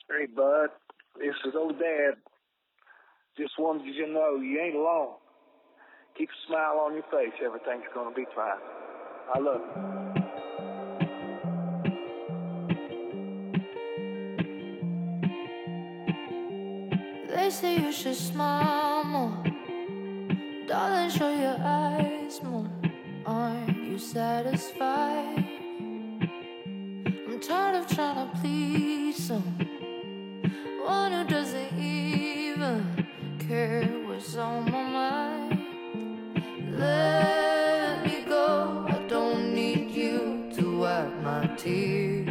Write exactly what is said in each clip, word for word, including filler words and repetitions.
Hey, bud. This is old Dad. Just wanted you to know you ain't alone. Keep a smile on your face. Everything's going to be fine. I love you. They say you should smile more. Darling, show your eyes more. Aren't you satisfied? I'm tired of trying to please someone who doesn't even care what's on my mind. Let me go. I don't need you to wipe my tears.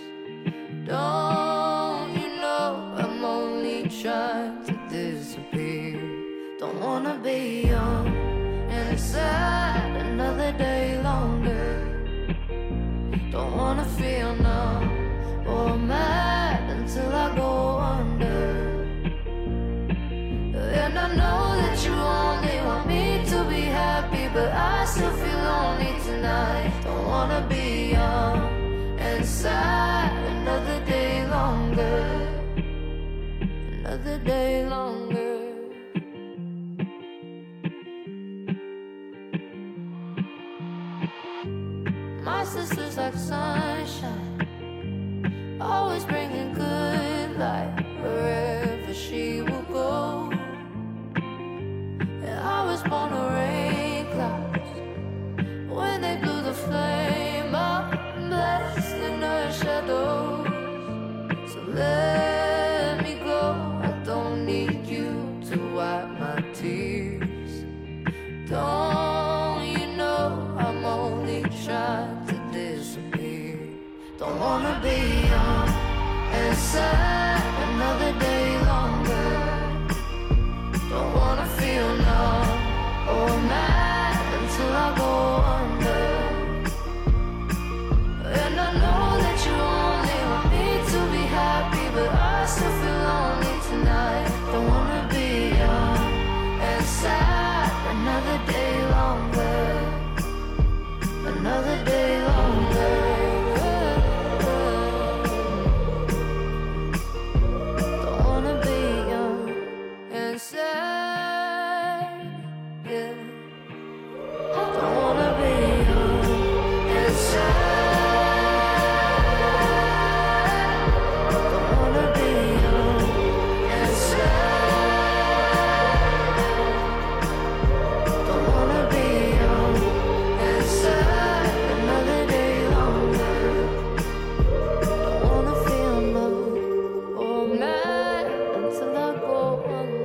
Don't you know I'm only trying to disappear? Don't wanna be young and sad another day longer. Don't wanna feel numb or mad until I go under. And I know that you only want me to be happy, but I still feel lonely tonight. Don't wanna be young and sad another day longer. Another day longer. My sister's like sunshine, always bringing good light wherever she will go. And I was born to rain clouds when they blew the flame up, blessed in her shadows. So let me go. I don't need you to wipe my tears. Don't you know I'm only trying to disappear? Don't wanna be young and sad another day longer. Don't wanna feel numb or mad until I go under. And I know that you only want me to be happy, but I still feel lonely tonight. Don't wanna be young and sad another day longer. Another day longer. Don't wanna be young and sad, yeah. Don't wanna be young and sad. Don't wanna be young and sad. Don't wanna be young and sad another day longer. Don't wanna feel numb or mad until I go under.